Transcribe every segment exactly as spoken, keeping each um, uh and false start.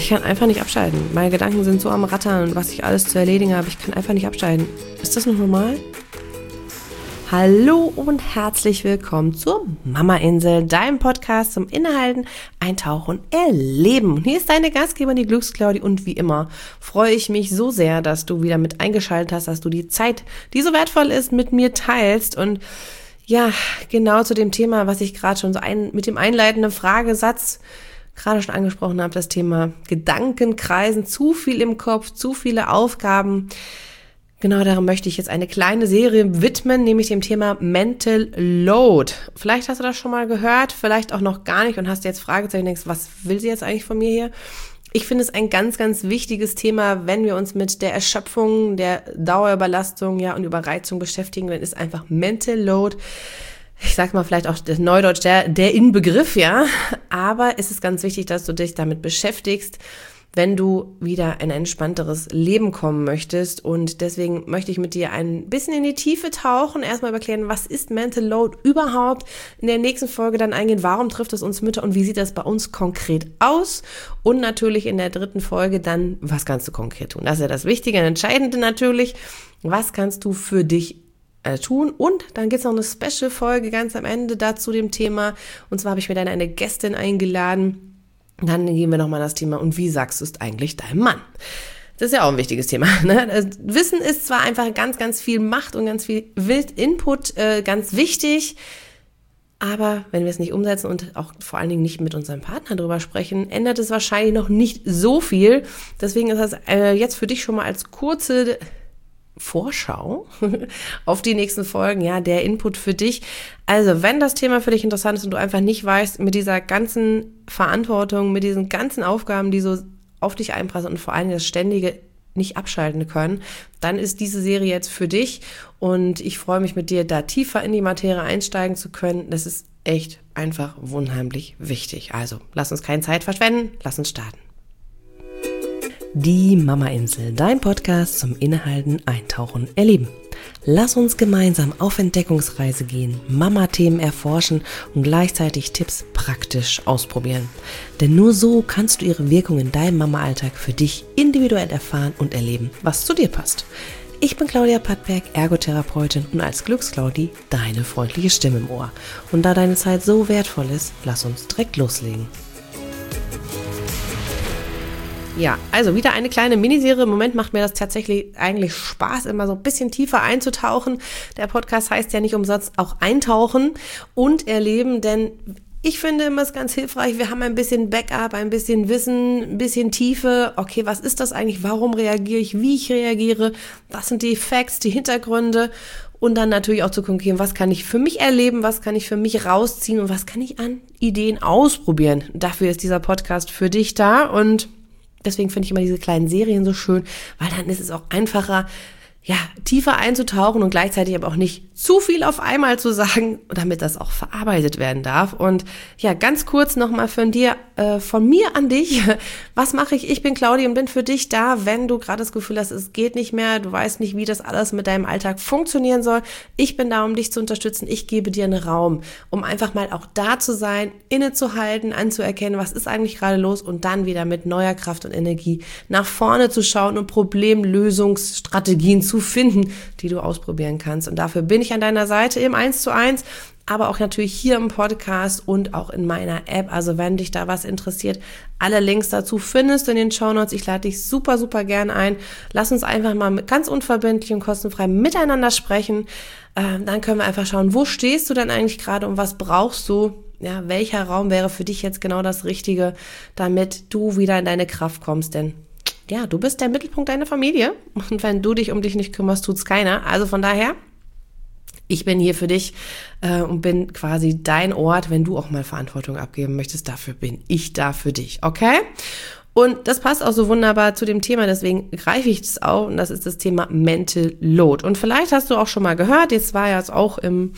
Ich kann einfach nicht abschalten. Meine Gedanken sind so am Rattern, was ich alles zu erledigen habe. Ich kann einfach nicht abschalten. Ist das noch normal? Hallo und herzlich willkommen zur Mama-Insel, deinem Podcast zum Innehalten, Eintauchen, Erleben. Und hier ist deine Gastgeberin, die Glücksclaudi, und wie immer freue ich mich so sehr, dass du wieder mit eingeschaltet hast, dass du die Zeit, die so wertvoll ist, mit mir teilst. Und ja, genau zu dem Thema, was ich gerade schon so ein, mit dem einleitenden Fragesatz gerade schon angesprochen habe, das Thema Gedankenkreisen, zu viel im Kopf, zu viele Aufgaben. Genau darum möchte ich jetzt eine kleine Serie widmen, nämlich dem Thema Mental Load. Vielleicht hast du das schon mal gehört, vielleicht auch noch gar nicht und hast jetzt Fragezeichen, denkst, was will sie jetzt eigentlich von mir hier? Ich finde es ein ganz, ganz wichtiges Thema, wenn wir uns mit der Erschöpfung, der Dauerüberlastung, ja, und Überreizung beschäftigen, dann ist einfach Mental Load, ich sag mal vielleicht auch das Neudeutsch, der, der Inbegriff, ja. Aber es ist ganz wichtig, dass du dich damit beschäftigst, wenn du wieder in ein entspannteres Leben kommen möchtest. Und deswegen möchte ich mit dir ein bisschen in die Tiefe tauchen, erstmal erklären, was ist Mental Load überhaupt, in der nächsten Folge dann eingehen, warum trifft es uns Mütter und wie sieht das bei uns konkret aus, und natürlich in der dritten Folge dann, was kannst du konkret tun. Das ist ja das Wichtige und Entscheidende natürlich, was kannst du für dich tun. Und dann gibt's noch eine Special-Folge ganz am Ende dazu dem Thema, und zwar habe ich mir dann eine Gästin eingeladen. Dann gehen wir nochmal das Thema, und wie sagst du es eigentlich deinem Mann? Das ist ja auch ein wichtiges Thema, ne? Wissen ist zwar einfach ganz, ganz viel Macht und ganz viel Wild-Input, äh, ganz wichtig, aber wenn wir es nicht umsetzen und auch vor allen Dingen nicht mit unserem Partner drüber sprechen, ändert es wahrscheinlich noch nicht so viel. Deswegen ist das äh, jetzt für dich schon mal als kurze Vorschau auf die nächsten Folgen, ja, der Input für dich. Also, wenn das Thema für dich interessant ist und du einfach nicht weißt, mit dieser ganzen Verantwortung, mit diesen ganzen Aufgaben, die so auf dich einprasseln und vor allem das ständige nicht abschalten können, dann ist diese Serie jetzt für dich, und ich freue mich, mit dir da tiefer in die Materie einsteigen zu können. Das ist echt einfach unheimlich wichtig. Also, lass uns keine Zeit verschwenden, lass uns starten. Die Mama-Insel, dein Podcast zum Innehalten, Eintauchen, Erleben. Lass uns gemeinsam auf Entdeckungsreise gehen, Mama-Themen erforschen und gleichzeitig Tipps praktisch ausprobieren. Denn nur so kannst du ihre Wirkung in deinem Mama-Alltag für dich individuell erfahren und erleben, was zu dir passt. Ich bin Claudia Pattberg, Ergotherapeutin, und als Glücksclaudi deine freundliche Stimme im Ohr. Und da deine Zeit so wertvoll ist, lass uns direkt loslegen. Ja, also wieder eine kleine Miniserie. Im Moment macht mir das tatsächlich eigentlich Spaß, immer so ein bisschen tiefer einzutauchen. Der Podcast heißt ja nicht umsonst auch Eintauchen und Erleben, denn ich finde immer es ganz hilfreich, wir haben ein bisschen Backup, ein bisschen Wissen, ein bisschen Tiefe. Okay, was ist das eigentlich? Warum reagiere ich? Wie ich reagiere? Was sind die Facts, die Hintergründe? Und dann natürlich auch zu gucken, was kann ich für mich erleben? Was kann ich für mich rausziehen? Und was kann ich an Ideen ausprobieren? Dafür ist dieser Podcast für dich da, und deswegen finde ich immer diese kleinen Serien so schön, weil dann ist es auch einfacher, ja, tiefer einzutauchen und gleichzeitig aber auch nicht zu viel auf einmal zu sagen, damit das auch verarbeitet werden darf. Und ja, ganz kurz nochmal von dir, äh, von mir an dich. Was mache ich? Ich bin Claudia und bin für dich da, wenn du gerade das Gefühl hast, es geht nicht mehr, du weißt nicht, wie das alles mit deinem Alltag funktionieren soll. Ich bin da, um dich zu unterstützen. Ich gebe dir einen Raum, um einfach mal auch da zu sein, innezuhalten, anzuerkennen, was ist eigentlich gerade los, und dann wieder mit neuer Kraft und Energie nach vorne zu schauen und Problemlösungsstrategien zu finden, die du ausprobieren kannst. Und dafür bin ich an deiner Seite im eins zu eins, aber auch natürlich hier im Podcast und auch in meiner App. Also wenn dich da was interessiert, alle Links dazu findest du in den Shownotes. Ich lade dich super, super gerne ein. Lass uns einfach mal ganz unverbindlich und kostenfrei miteinander sprechen. Ähm, dann können wir einfach schauen, wo stehst du denn eigentlich gerade und was brauchst du? Ja, welcher Raum wäre für dich jetzt genau das Richtige, damit du wieder in deine Kraft kommst? Denn ja, du bist der Mittelpunkt deiner Familie, und wenn du dich um dich nicht kümmerst, tut's keiner. Also von daher, ich bin hier für dich äh, und bin quasi dein Ort, wenn du auch mal Verantwortung abgeben möchtest. Dafür bin ich da für dich, okay? Und das passt auch so wunderbar zu dem Thema, deswegen greife ich es auch, und das ist das Thema Mental Load. Und vielleicht hast du auch schon mal gehört, jetzt war ja jetzt auch im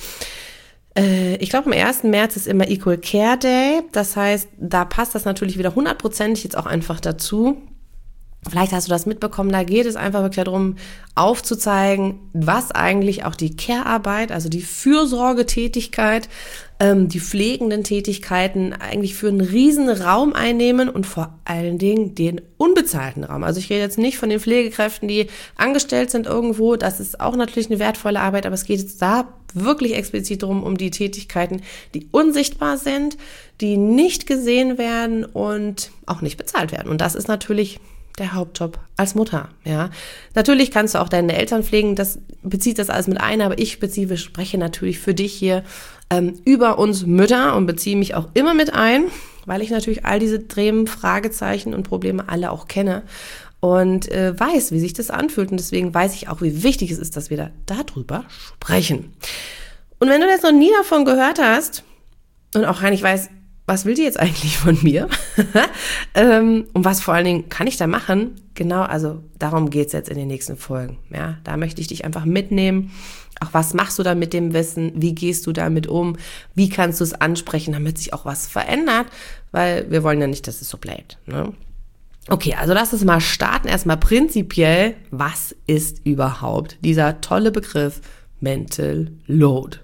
äh, ich glaube, am ersten März ist immer Equal Care Day. Das heißt, da passt das natürlich wieder hundertprozentig jetzt auch einfach dazu. Vielleicht hast du das mitbekommen, da geht es einfach wirklich darum, aufzuzeigen, was eigentlich auch die Care-Arbeit, also die Fürsorgetätigkeit, ähm, die pflegenden Tätigkeiten eigentlich für einen riesen Raum einnehmen und vor allen Dingen den unbezahlten Raum. Also ich rede jetzt nicht von den Pflegekräften, die angestellt sind irgendwo, das ist auch natürlich eine wertvolle Arbeit, aber es geht jetzt da wirklich explizit darum, um die Tätigkeiten, die unsichtbar sind, die nicht gesehen werden und auch nicht bezahlt werden. Und das ist natürlich der Hauptjob als Mutter, ja. Natürlich kannst du auch deine Eltern pflegen, das bezieht das alles mit ein, aber ich spezifisch spreche natürlich für dich hier ähm, über uns Mütter und beziehe mich auch immer mit ein, weil ich natürlich all diese Themen, Fragezeichen und Probleme alle auch kenne und äh, weiß, wie sich das anfühlt und deswegen weiß ich auch, wie wichtig es ist, dass wir da darüber sprechen. Und wenn du jetzt noch nie davon gehört hast und auch gar nicht weißt, was will die jetzt eigentlich von mir? ähm, und was vor allen Dingen kann ich da machen? Genau, also darum geht's jetzt in den nächsten Folgen. Ja, da möchte ich dich einfach mitnehmen. Auch was machst du da mit dem Wissen? Wie gehst du damit um? Wie kannst du es ansprechen, damit sich auch was verändert? Weil wir wollen ja nicht, dass es so bleibt. Ne? Okay, also lass uns mal starten. Erstmal prinzipiell, was ist überhaupt dieser tolle Begriff Mental Load?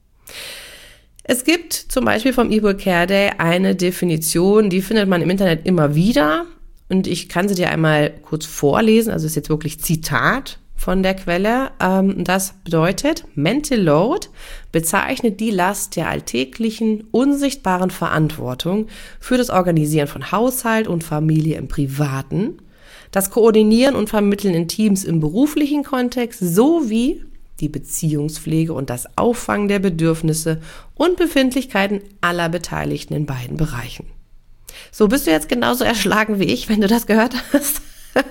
Es gibt zum Beispiel vom Equal Care Day eine Definition, die findet man im Internet immer wieder und ich kann sie dir einmal kurz vorlesen, also ist jetzt wirklich Zitat von der Quelle. Das bedeutet, Mental Load bezeichnet die Last der alltäglichen, unsichtbaren Verantwortung für das Organisieren von Haushalt und Familie im Privaten, das Koordinieren und Vermitteln in Teams im beruflichen Kontext sowie die Beziehungspflege und das Auffangen der Bedürfnisse und Befindlichkeiten aller Beteiligten in beiden Bereichen. So, bist du jetzt genauso erschlagen wie ich, wenn du das gehört hast?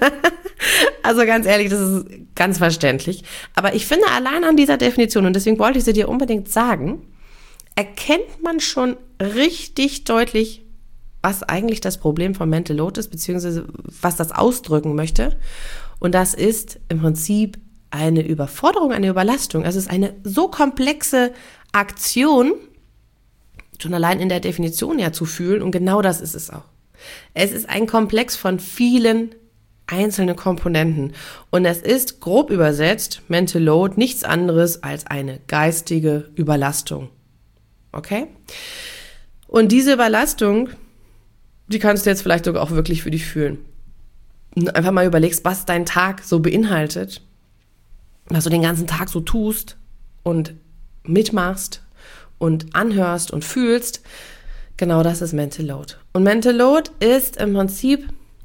Also ganz ehrlich, das ist ganz verständlich. Aber ich finde, allein an dieser Definition, und deswegen wollte ich sie dir unbedingt sagen, erkennt man schon richtig deutlich, was eigentlich das Problem von Mental Load ist, beziehungsweise was das ausdrücken möchte. Und das ist im Prinzip eine Überforderung, eine Überlastung. Es ist eine so komplexe Aktion, schon allein in der Definition ja zu fühlen, und genau das ist es auch. Es ist ein Komplex von vielen einzelnen Komponenten und es ist, grob übersetzt, Mental Load nichts anderes als eine geistige Überlastung. Okay? Und diese Überlastung, die kannst du jetzt vielleicht sogar auch wirklich für dich fühlen. Und einfach mal überlegst, was dein Tag so beinhaltet, was du den ganzen Tag so tust und mitmachst und anhörst und fühlst, genau das ist Mental Load. Und Mental Load ist im Prinzip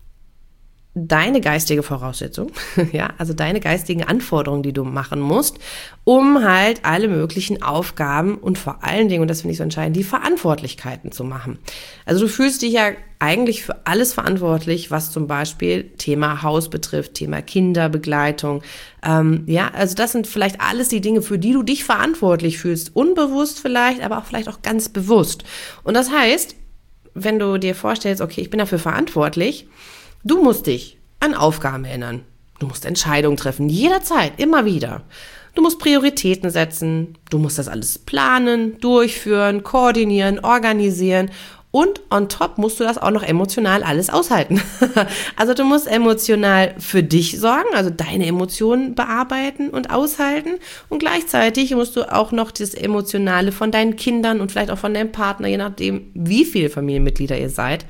deine geistige Voraussetzung, ja, also deine geistigen Anforderungen, die du machen musst, um halt alle möglichen Aufgaben und vor allen Dingen, und das finde ich so entscheidend, die Verantwortlichkeiten zu machen. Also du fühlst dich ja eigentlich für alles verantwortlich, was zum Beispiel Thema Haus betrifft, Thema Kinderbegleitung, ähm, ja, also das sind vielleicht alles die Dinge, für die du dich verantwortlich fühlst, unbewusst vielleicht, aber auch vielleicht auch ganz bewusst. Und das heißt, wenn du dir vorstellst, okay, ich bin dafür verantwortlich, du musst dich an Aufgaben erinnern. Du musst Entscheidungen treffen, jederzeit, immer wieder. Du musst Prioritäten setzen, du musst das alles planen, durchführen, koordinieren, organisieren und on top musst du das auch noch emotional alles aushalten. Also du musst emotional für dich sorgen, also deine Emotionen bearbeiten und aushalten und gleichzeitig musst du auch noch das Emotionale von deinen Kindern und vielleicht auch von deinem Partner, je nachdem, wie viele Familienmitglieder ihr seid,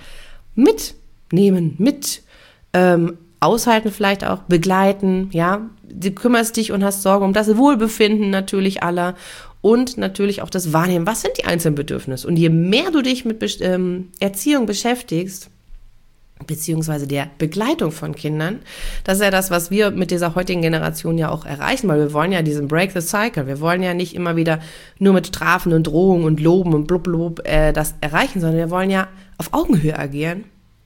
mitnehmen, mit ähm, aushalten, vielleicht auch begleiten, ja, du kümmerst dich und hast Sorge um das Wohlbefinden natürlich aller und natürlich auch das Wahrnehmen, was sind die einzelnen Bedürfnisse, und je mehr du dich mit Be- ähm, Erziehung beschäftigst, beziehungsweise der Begleitung von Kindern, das ist ja das, was wir mit dieser heutigen Generation ja auch erreichen, weil wir wollen ja diesen Break the Cycle, wir wollen ja nicht immer wieder nur mit Strafen und Drohungen und Loben und blub blub äh, das erreichen, sondern wir wollen ja auf Augenhöhe agieren.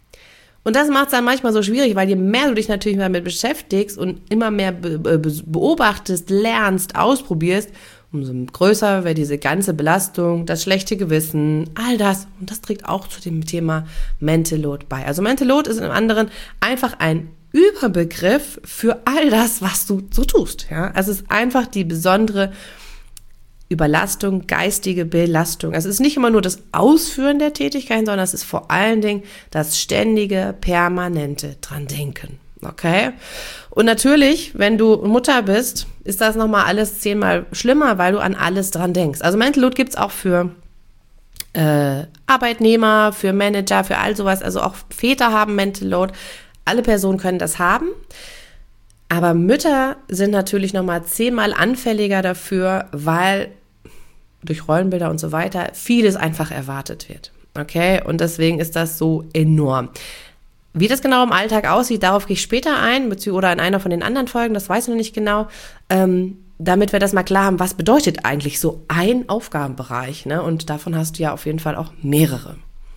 Und das macht es dann manchmal so schwierig, weil je mehr du dich natürlich damit beschäftigst und immer mehr be- be- beobachtest, lernst, ausprobierst, umso größer wird diese ganze Belastung, das schlechte Gewissen, all das. Und das trägt auch zu dem Thema Mental Load bei. Also Mental Load ist im anderen einfach ein Überbegriff für all das, was du so tust. Ja? Also es ist einfach die besondere Überlastung, geistige Belastung. Also es ist nicht immer nur das Ausführen der Tätigkeiten, sondern es ist vor allen Dingen das ständige, permanente dran denken. Okay? Und natürlich, wenn du Mutter bist, ist das nochmal alles zehnmal schlimmer, weil du an alles dran denkst. Also Mental Load gibt's auch für äh, Arbeitnehmer, für Manager, für all sowas. Also auch Väter haben Mental Load. Alle Personen können das haben. Aber Mütter sind natürlich nochmal zehnmal anfälliger dafür, weil durch Rollenbilder und so weiter vieles einfach erwartet wird. Okay? Und deswegen ist das so enorm. Wie das genau im Alltag aussieht, darauf gehe ich später ein, oder in einer von den anderen Folgen, das weiß ich noch nicht genau, ähm, damit wir das mal klar haben, was bedeutet eigentlich so ein Aufgabenbereich, ne? Und davon hast du ja auf jeden Fall auch mehrere.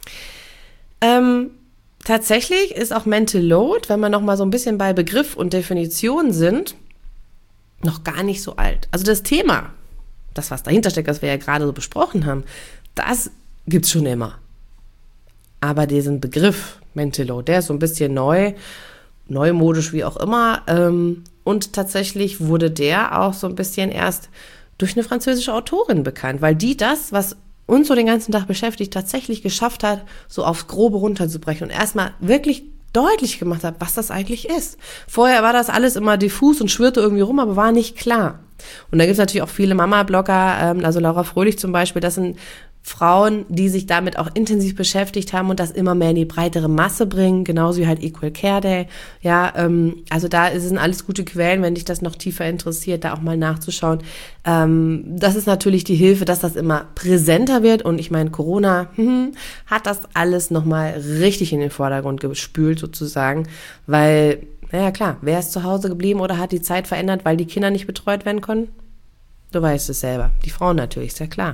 Ähm, tatsächlich ist auch Mental Load, wenn wir noch mal so ein bisschen bei Begriff und Definition sind, noch gar nicht so alt. Also das Thema, das, was dahinter steckt, was wir ja gerade so besprochen haben, das gibt's schon immer. Aber diesen Begriff Mental Load, der ist so ein bisschen neu, neumodisch, wie auch immer. Ähm, und tatsächlich wurde der auch so ein bisschen erst durch eine französische Autorin bekannt, weil die das, was uns so den ganzen Tag beschäftigt, tatsächlich geschafft hat, so aufs Grobe runterzubrechen und erstmal wirklich deutlich gemacht hat, was das eigentlich ist. Vorher war das alles immer diffus und schwirrte irgendwie rum, aber war nicht klar. Und da gibt es natürlich auch viele Mama-Blogger, ähm, also Laura Fröhlich zum Beispiel, das sind Frauen, die sich damit auch intensiv beschäftigt haben und das immer mehr in die breitere Masse bringen, genauso wie halt Equal Care Day. Ja, ähm, also da sind alles gute Quellen, wenn dich das noch tiefer interessiert, da auch mal nachzuschauen. Ähm, das ist natürlich die Hilfe, dass das immer präsenter wird und ich meine, Corona hm, hat das alles nochmal richtig in den Vordergrund gespült sozusagen, weil, naja klar, wer ist zu Hause geblieben oder hat die Zeit verändert, weil die Kinder nicht betreut werden konnten? Du weißt es selber, die Frauen natürlich, ist ja klar.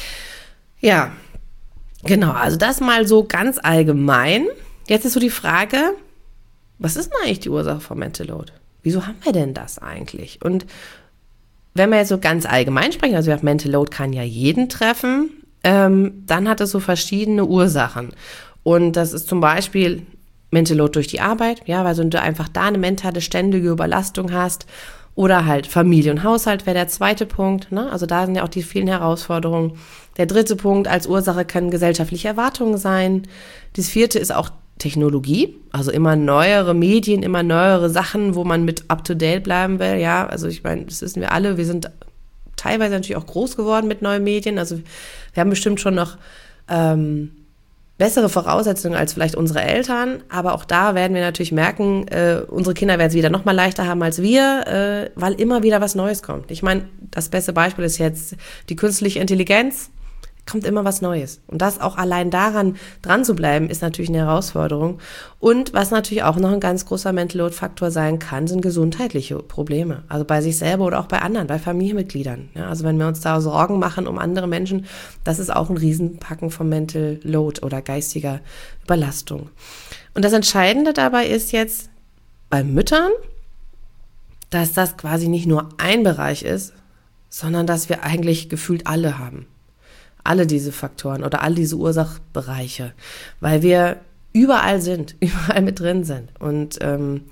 Ja, genau, also das mal so ganz allgemein. Jetzt ist so die Frage, was ist denn eigentlich die Ursache von Mental Load? Wieso haben wir denn das eigentlich? Und wenn wir jetzt so ganz allgemein sprechen, also Mental Load kann ja jeden treffen, ähm, dann hat es so verschiedene Ursachen. Und das ist zum Beispiel Mental Load durch die Arbeit, ja, weil so du einfach da eine mentale ständige Überlastung hast. Oder halt Familie und Haushalt wäre der zweite Punkt, ne? Also da sind ja auch die vielen Herausforderungen. Der dritte Punkt als Ursache können gesellschaftliche Erwartungen sein. Das vierte ist auch Technologie, also immer neuere Medien, immer neuere Sachen, wo man mit up-to-date bleiben will. Ja, also ich meine, das wissen wir alle, wir sind teilweise natürlich auch groß geworden mit neuen Medien. Also wir haben bestimmt schon noch ähm, bessere Voraussetzungen als vielleicht unsere Eltern, aber auch da werden wir natürlich merken, äh, unsere Kinder werden es wieder noch mal leichter haben als wir, äh, weil immer wieder was Neues kommt. Ich meine, das beste Beispiel ist jetzt die künstliche Intelligenz, kommt immer was Neues. Und das auch allein daran dran zu bleiben, ist natürlich eine Herausforderung. Und was natürlich auch noch ein ganz großer Mental Load Faktor sein kann, sind gesundheitliche Probleme. Also bei sich selber oder auch bei anderen, bei Familienmitgliedern. Ja, also wenn wir uns da Sorgen machen um andere Menschen, das ist auch ein Riesenpacken von Mental Load oder geistiger Überlastung. Und das Entscheidende dabei ist jetzt bei Müttern, dass das quasi nicht nur ein Bereich ist, sondern dass wir eigentlich gefühlt alle haben. Alle diese Faktoren oder all diese Ursachbereiche, weil wir überall sind, überall mit drin sind. Und ähm,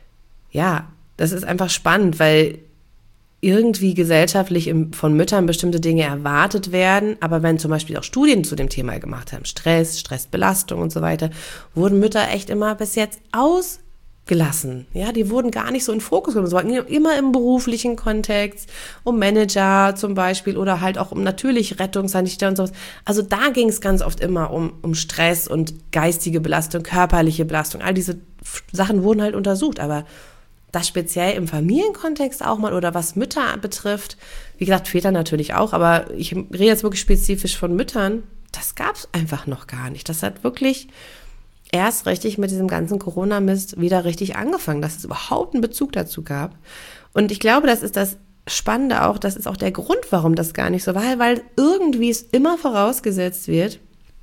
ja, das ist einfach spannend, weil irgendwie gesellschaftlich im, von Müttern bestimmte Dinge erwartet werden, aber wenn zum Beispiel auch Studien zu dem Thema gemacht haben, Stress, Stressbelastung und so weiter, wurden Mütter echt immer bis jetzt aus gelassen. Ja, die wurden gar nicht so in Fokus genommen. Es war immer im beruflichen Kontext, um Manager zum Beispiel oder halt auch um natürlich Rettungssanitäter und sowas. Also da ging es ganz oft immer um, um Stress und geistige Belastung, körperliche Belastung. All diese Sachen wurden halt untersucht, aber das speziell im Familienkontext auch mal oder was Mütter betrifft, wie gesagt, Väter natürlich auch, aber ich rede jetzt wirklich spezifisch von Müttern, das gab es einfach noch gar nicht. Das hat wirklich erst richtig mit diesem ganzen Corona-Mist wieder richtig angefangen, dass es überhaupt einen Bezug dazu gab. Und ich glaube, das ist das Spannende auch, das ist auch der Grund, warum das gar nicht so war, weil irgendwie es immer vorausgesetzt wird,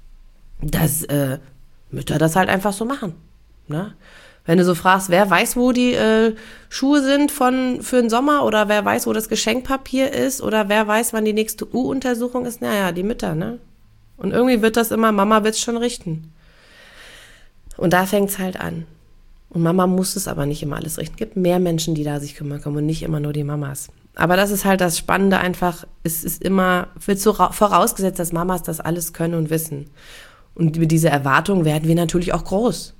dass äh, Mütter das halt einfach so machen. Ne? Wenn du so fragst, wer weiß, wo die äh, Schuhe sind von für den Sommer oder wer weiß, wo das Geschenkpapier ist oder wer weiß, wann die nächste U-Untersuchung ist, naja, die Mütter, ne? Und irgendwie wird das immer, Mama wird's schon richten. Und da fängt's halt an. Und Mama muss es aber nicht immer alles richten. Es gibt mehr Menschen, die da sich kümmern können und nicht immer nur die Mamas. Aber das ist halt das Spannende einfach, es ist immer, wird so vorausgesetzt, dass Mamas das alles können und wissen. Und mit dieser Erwartung werden wir natürlich auch groß.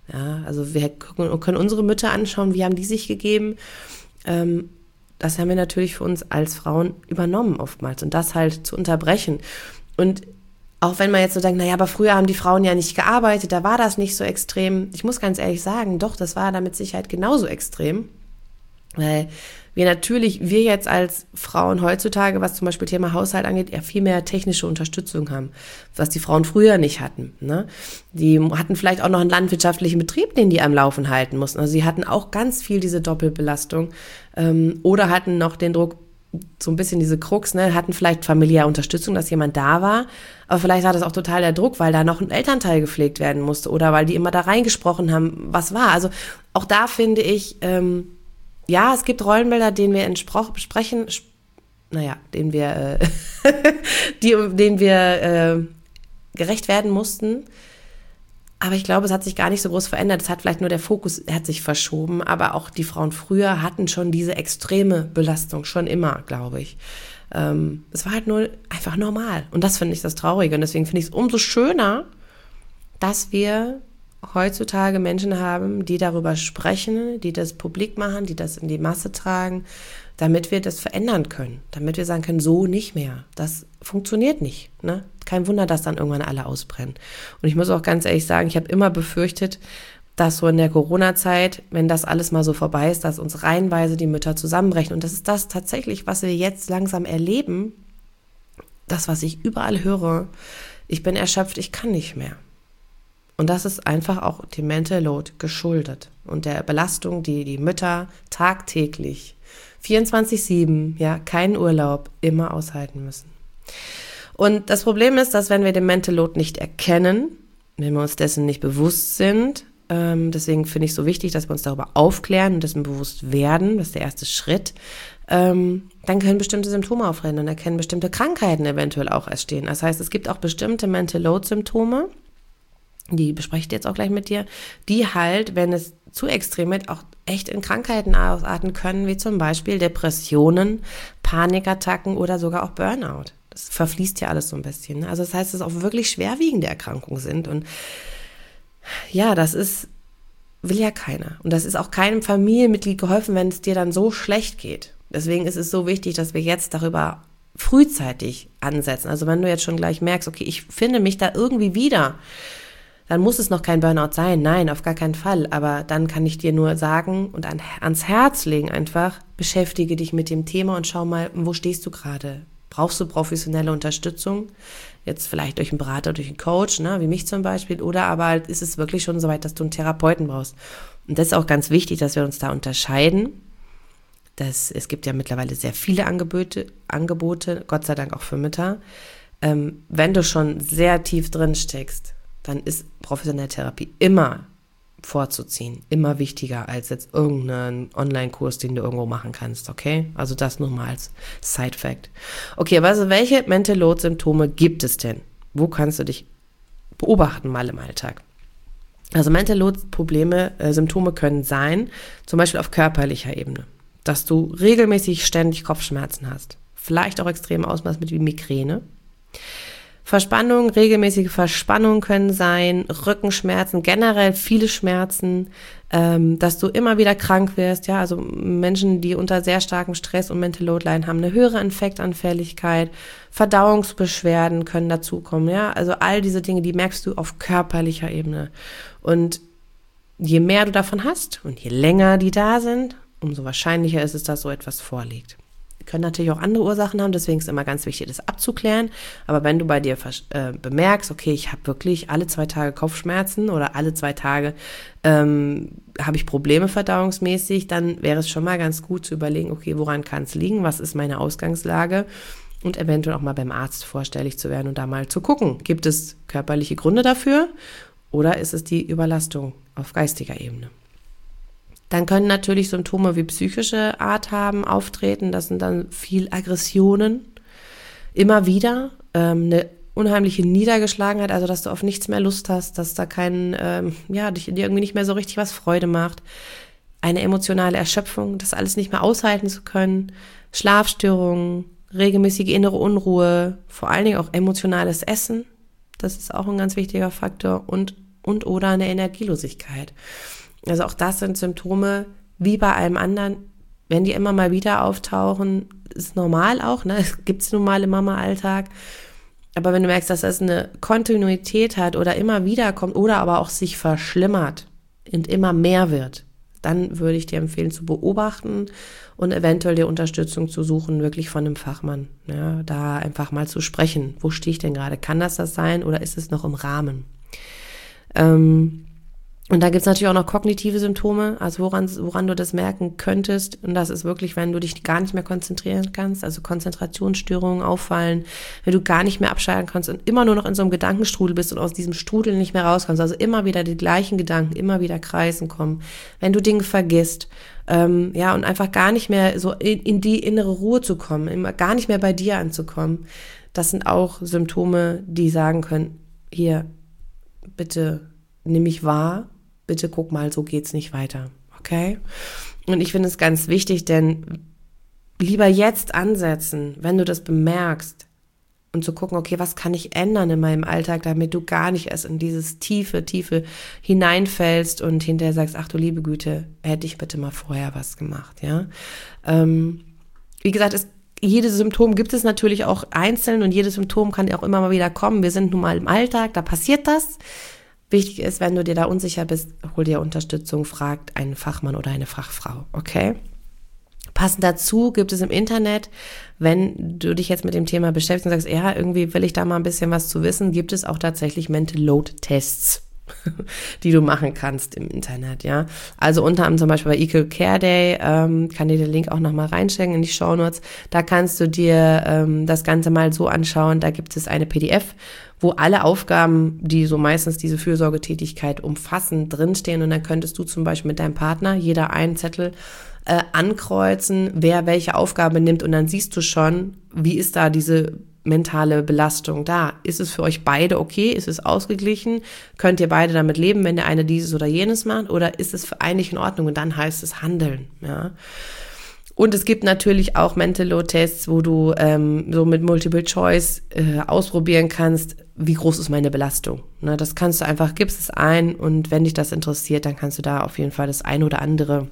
Ja, also wir gucken, können unsere Mütter anschauen, wie haben die sich gegeben. Ähm, das haben wir natürlich für uns als Frauen übernommen oftmals und das halt zu unterbrechen. Und auch wenn man jetzt so denkt, naja, aber früher haben die Frauen ja nicht gearbeitet, da war das nicht so extrem. Ich muss ganz ehrlich sagen, doch, das war da mit Sicherheit genauso extrem. Weil wir natürlich, wir jetzt als Frauen heutzutage, was zum Beispiel Thema Haushalt angeht, ja viel mehr technische Unterstützung haben, was die Frauen früher nicht hatten. Ne? Die hatten vielleicht auch noch einen landwirtschaftlichen Betrieb, den die am Laufen halten mussten. Also sie hatten auch ganz viel diese Doppelbelastung ähm, oder hatten noch den Druck, so ein bisschen diese Krux, ne, hatten vielleicht familiäre Unterstützung, dass jemand da war, aber vielleicht war das auch total der Druck, weil da noch ein Elternteil gepflegt werden musste oder weil die immer da reingesprochen haben, was war. Also auch da finde ich, ähm, ja, es gibt Rollenbilder, denen wir entsprochen, besprechen, naja, denen wir, äh, die, denen wir äh, gerecht werden mussten. Aber ich glaube, es hat sich gar nicht so groß verändert. Es hat vielleicht nur der Fokus, hat sich verschoben. Aber auch die Frauen früher hatten schon diese extreme Belastung, schon immer, glaube ich. Ähm, es war halt nur einfach normal. Und das finde ich das Traurige. Und deswegen finde ich es umso schöner, dass wir heutzutage Menschen haben, die darüber sprechen, die das publik machen, die das in die Masse tragen, damit wir das verändern können. Damit wir sagen können, so nicht mehr. Das funktioniert nicht. Ne? Kein Wunder, dass dann irgendwann alle ausbrennen. Und ich muss auch ganz ehrlich sagen, ich habe immer befürchtet, dass so in der Corona-Zeit, wenn das alles mal so vorbei ist, dass uns reihenweise die Mütter zusammenbrechen. Und das ist das tatsächlich, was wir jetzt langsam erleben. Das, was ich überall höre. Ich bin erschöpft, ich kann nicht mehr. Und das ist einfach auch dem Mental Load geschuldet und der Belastung, die die Mütter tagtäglich vierundzwanzig sieben, ja, keinen Urlaub, immer aushalten müssen. Und das Problem ist, dass wenn wir den Mental Load nicht erkennen, wenn wir uns dessen nicht bewusst sind, ähm, deswegen finde ich es so wichtig, dass wir uns darüber aufklären und dessen bewusst werden, das ist der erste Schritt, ähm, dann können bestimmte Symptome auftreten und dann können bestimmte Krankheiten eventuell auch entstehen. Das heißt, es gibt auch bestimmte Mental Load Symptome, die bespreche ich jetzt auch gleich mit dir, die halt, wenn es zu extrem wird, auch echt in Krankheiten ausarten können, wie zum Beispiel Depressionen, Panikattacken oder sogar auch Burnout. Das verfließt ja alles so ein bisschen. Also das heißt, dass es auch wirklich schwerwiegende Erkrankungen sind und ja, das ist, will ja keiner. Und das ist auch keinem Familienmitglied geholfen, wenn es dir dann so schlecht geht. Deswegen ist es so wichtig, dass wir jetzt darüber frühzeitig ansetzen. Also wenn du jetzt schon gleich merkst, okay, ich finde mich da irgendwie wieder, dann muss es noch kein Burnout sein. Nein, auf gar keinen Fall. Aber dann kann ich dir nur sagen und an, ans Herz legen einfach, beschäftige dich mit dem Thema und schau mal, wo stehst du gerade? Brauchst du professionelle Unterstützung? Jetzt vielleicht durch einen Berater, durch einen Coach, ne, wie mich zum Beispiel. Oder aber halt ist es wirklich schon so weit, dass du einen Therapeuten brauchst. Und das ist auch ganz wichtig, dass wir uns da unterscheiden. Das, es gibt ja mittlerweile sehr viele Angebote, Angebote, Gott sei Dank auch für Mütter. Ähm, wenn du schon sehr tief drin steckst, dann ist professionelle Therapie immer vorzuziehen, immer wichtiger als jetzt irgendeinen Online-Kurs, den du irgendwo machen kannst, okay? Also das nur mal als Side-Fact. Okay, also welche Mental Load-Symptome gibt es denn? Wo kannst du dich beobachten mal im Alltag? Also Mental Load-Probleme, äh, Symptome können sein, zum Beispiel auf körperlicher Ebene, dass du regelmäßig ständig Kopfschmerzen hast, vielleicht auch extrem Ausmaß mit wie Migräne. Verspannung, regelmäßige Verspannungen können sein, Rückenschmerzen, generell viele Schmerzen, ähm, dass du immer wieder krank wirst, ja, also Menschen, die unter sehr starkem Stress und Mental Load leiden, haben eine höhere Infektanfälligkeit, Verdauungsbeschwerden können dazukommen, ja, also all diese Dinge, die merkst du auf körperlicher Ebene und je mehr du davon hast und je länger die da sind, umso wahrscheinlicher ist es, dass so etwas vorliegt. Können natürlich auch andere Ursachen haben, deswegen ist es immer ganz wichtig, das abzuklären. Aber wenn du bei dir äh, bemerkst, okay, ich habe wirklich alle zwei Tage Kopfschmerzen oder alle zwei Tage ähm, habe ich Probleme verdauungsmäßig, dann wäre es schon mal ganz gut zu überlegen, okay, woran kann es liegen, was ist meine Ausgangslage und eventuell auch mal beim Arzt vorstellig zu werden und da mal zu gucken, gibt es körperliche Gründe dafür oder ist es die Überlastung auf geistiger Ebene? Dann können natürlich Symptome wie psychische Art haben, auftreten. Das sind dann viel Aggressionen, immer wieder, ähm, eine unheimliche Niedergeschlagenheit, also dass du auf nichts mehr Lust hast, dass da kein, ähm, ja, dich, dir irgendwie nicht mehr so richtig was Freude macht. Eine emotionale Erschöpfung, das alles nicht mehr aushalten zu können. Schlafstörungen, regelmäßige innere Unruhe, vor allen Dingen auch emotionales Essen. Das ist auch ein ganz wichtiger Faktor und und oder eine Energielosigkeit. Also auch das sind Symptome, wie bei allem anderen, wenn die immer mal wieder auftauchen, ist normal auch, ne? Es gibt nun mal im Mama-Alltag. Aber wenn du merkst, dass das eine Kontinuität hat oder immer wieder kommt oder aber auch sich verschlimmert und immer mehr wird, dann würde ich dir empfehlen zu beobachten und eventuell die Unterstützung zu suchen, wirklich von einem Fachmann. Ja, da einfach mal zu sprechen. Wo stehe ich denn gerade? Kann das das sein oder ist es noch im Rahmen? Ähm, Und da gibt's natürlich auch noch kognitive Symptome, also woran, woran du das merken könntest. Und das ist wirklich, wenn du dich gar nicht mehr konzentrieren kannst, also Konzentrationsstörungen auffallen, wenn du gar nicht mehr abschalten kannst und immer nur noch in so einem Gedankenstrudel bist und aus diesem Strudel nicht mehr rauskommst. Also immer wieder die gleichen Gedanken, immer wieder kreisen kommen. Wenn du Dinge vergisst, ähm, ja, und einfach gar nicht mehr so in, in die innere Ruhe zu kommen, immer gar nicht mehr bei dir anzukommen. Das sind auch Symptome, die sagen können, hier, bitte nimm mich wahr. Bitte guck mal, so geht's nicht weiter, okay? Und ich finde es ganz wichtig, denn lieber jetzt ansetzen, wenn du das bemerkst und zu gucken, okay, was kann ich ändern in meinem Alltag, damit du gar nicht erst in dieses tiefe, tiefe hineinfällst und hinterher sagst, ach du liebe Güte, hätte ich bitte mal vorher was gemacht, ja? Ähm, wie gesagt, es jedes Symptom gibt es natürlich auch einzeln und jedes Symptom kann auch immer mal wieder kommen. Wir sind nun mal im Alltag, da passiert das. Wichtig ist, wenn du dir da unsicher bist, hol dir Unterstützung, fragt einen Fachmann oder eine Fachfrau, okay? Passend dazu gibt es im Internet, wenn du dich jetzt mit dem Thema beschäftigst und sagst, ja, irgendwie will ich da mal ein bisschen was zu wissen, gibt es auch tatsächlich Mental Load Tests, die du machen kannst im Internet, ja. Also unter anderem zum Beispiel bei Equal Care Day, ähm, kann dir den Link auch nochmal reinstecken in die Shownotes, da kannst du dir ähm, das Ganze mal so anschauen, da gibt es eine P D F, wo alle Aufgaben, die so meistens diese Fürsorgetätigkeit umfassen, drinstehen und dann könntest du zum Beispiel mit deinem Partner jeder einen Zettel äh, ankreuzen, wer welche Aufgabe nimmt und dann siehst du schon, wie ist da diese mentale Belastung da. Ist es für euch beide okay? Ist es ausgeglichen? Könnt ihr beide damit leben, wenn der eine dieses oder jenes macht? Oder ist es für eigentlich in Ordnung? Und dann heißt es handeln, ja. Und es gibt natürlich auch Mental Load Tests, wo du ähm, so mit Multiple Choice äh, ausprobieren kannst, wie groß ist meine Belastung. Ne, das kannst du einfach, gibst es ein und wenn dich das interessiert, dann kannst du da auf jeden Fall das ein oder andere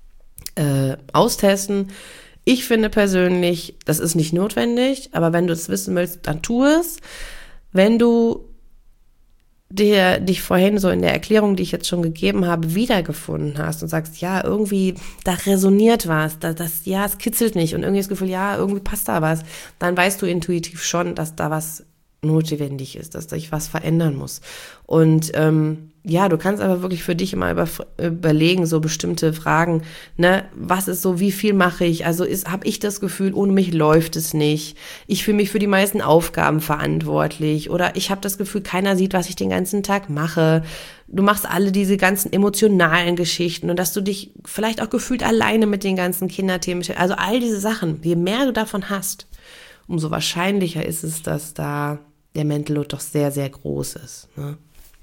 äh, austesten. Ich finde persönlich, das ist nicht notwendig, aber wenn du es wissen willst, dann tu es. Wenn du dir dich vorhin so in der Erklärung, die ich jetzt schon gegeben habe, wiedergefunden hast und sagst, ja, irgendwie, da resoniert was, da, das, ja, es kitzelt nicht und irgendwie das Gefühl, ja, irgendwie passt da was, dann weißt du intuitiv schon, dass da was notwendig ist, dass sich was verändern muss. Und ähm, ja, du kannst aber wirklich für dich immer über, überlegen, so bestimmte Fragen, ne, was ist so, wie viel mache ich, also ist, habe ich das Gefühl, ohne mich läuft es nicht, ich fühle mich für die meisten Aufgaben verantwortlich oder ich habe das Gefühl, keiner sieht, was ich den ganzen Tag mache, du machst alle diese ganzen emotionalen Geschichten und dass du dich vielleicht auch gefühlt alleine mit den ganzen Kinderthemen, also all diese Sachen, je mehr du davon hast, umso wahrscheinlicher ist es, dass da der Mental Load doch sehr, sehr groß ist, ne?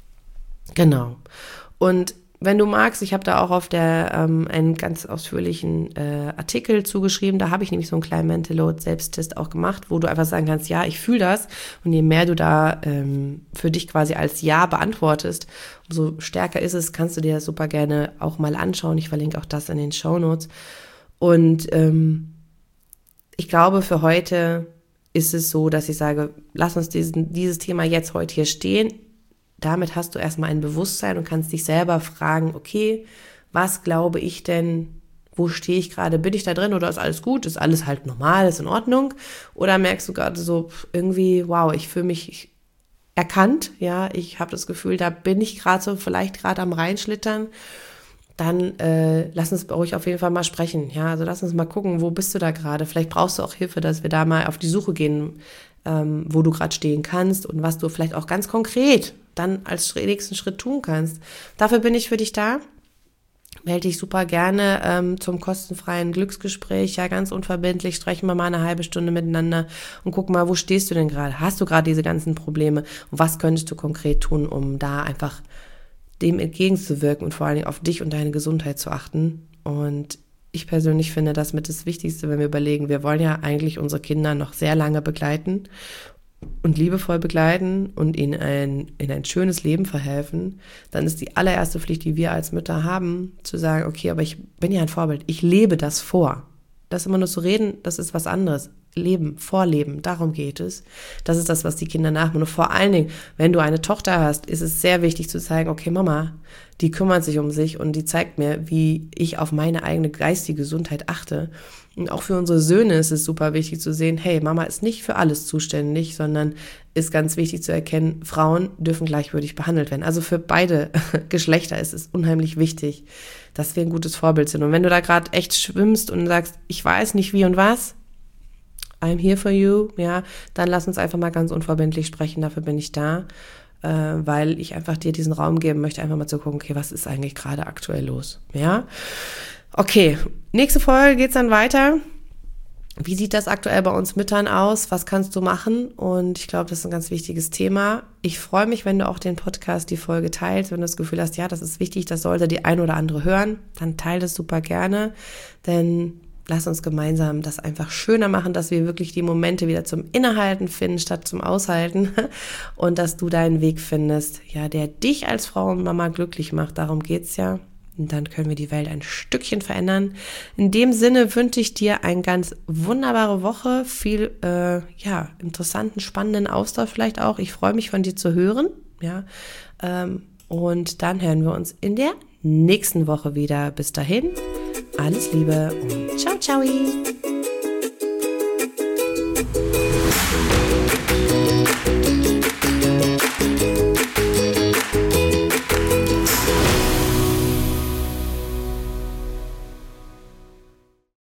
Genau. Und wenn du magst, ich habe da auch auf der ähm, einen ganz ausführlichen äh, Artikel zugeschrieben, da habe ich nämlich so einen kleinen Mental Load Selbsttest auch gemacht, wo du einfach sagen kannst, ja, ich fühle das und je mehr du da ähm, für dich quasi als Ja beantwortest, umso stärker ist es, kannst du dir das super gerne auch mal anschauen. Ich verlinke auch das in den Shownotes. Und ähm, ich glaube, für heute ist es so, dass ich sage, lass uns diesen, dieses Thema jetzt heute hier stehen. Damit hast du erstmal ein Bewusstsein und kannst dich selber fragen, okay, was glaube ich denn, wo stehe ich gerade, bin ich da drin oder ist alles gut, ist alles halt normal, ist in Ordnung? Oder merkst du gerade so irgendwie, wow, ich fühle mich erkannt, ja, ich habe das Gefühl, da bin ich gerade so vielleicht gerade am Reinschlittern, dann äh, lass uns bei euch auf jeden Fall mal sprechen, ja, also lass uns mal gucken, wo bist du da gerade, vielleicht brauchst du auch Hilfe, dass wir da mal auf die Suche gehen, ähm, wo du gerade stehen kannst und was du vielleicht auch ganz konkret dann als nächsten Schritt tun kannst. Dafür bin ich für dich da. Melde dich super gerne ähm, zum kostenfreien Glücksgespräch, ja, ganz unverbindlich, sprechen wir mal eine halbe Stunde miteinander und guck mal, wo stehst du denn gerade? Hast du gerade diese ganzen Probleme? Und was könntest du konkret tun, um da einfach dem entgegenzuwirken und vor allen Dingen auf dich und deine Gesundheit zu achten? Und ich persönlich finde das mit das Wichtigste, wenn wir überlegen, wir wollen ja eigentlich unsere Kinder noch sehr lange begleiten und liebevoll begleiten und ihnen ein, in ein schönes Leben verhelfen, dann ist die allererste Pflicht, die wir als Mütter haben, zu sagen, okay, aber ich bin ja ein Vorbild, ich lebe das vor. Das immer nur zu reden, das ist was anderes. Leben, vorleben, darum geht es. Das ist das, was die Kinder nachmachen. Und vor allen Dingen, wenn du eine Tochter hast, ist es sehr wichtig zu zeigen, okay, Mama, die kümmert sich um sich und die zeigt mir, wie ich auf meine eigene geistige Gesundheit achte. Und auch für unsere Söhne ist es super wichtig zu sehen, hey, Mama ist nicht für alles zuständig, sondern ist ganz wichtig zu erkennen, Frauen dürfen gleichwürdig behandelt werden. Also für beide Geschlechter ist es unheimlich wichtig, dass wir ein gutes Vorbild sind. Und wenn du da gerade echt schwimmst und sagst, ich weiß nicht wie und was, I'm here for you, ja, dann lass uns einfach mal ganz unverbindlich sprechen, dafür bin ich da, äh, weil ich einfach dir diesen Raum geben möchte, einfach mal zu gucken, okay, was ist eigentlich gerade aktuell los, ja? Okay, nächste Folge geht's dann weiter. Wie sieht das aktuell bei uns Müttern aus? Was kannst du machen? Und ich glaube, das ist ein ganz wichtiges Thema. Ich freue mich, wenn du auch den Podcast, die Folge teilst, wenn du das Gefühl hast, ja, das ist wichtig, das sollte die ein oder andere hören, dann teile das super gerne, denn lass uns gemeinsam das einfach schöner machen, dass wir wirklich die Momente wieder zum Innehalten finden, statt zum Aushalten und dass du deinen Weg findest, ja, der dich als Frau und Mama glücklich macht. Darum geht's ja. Und dann können wir die Welt ein Stückchen verändern. In dem Sinne wünsche ich dir eine ganz wunderbare Woche, viel äh, ja interessanten, spannenden Austausch vielleicht auch. Ich freue mich, von dir zu hören. Ja, ähm, und dann hören wir uns in der nächsten Woche wieder. Bis dahin, alles Liebe und ciao, ciao.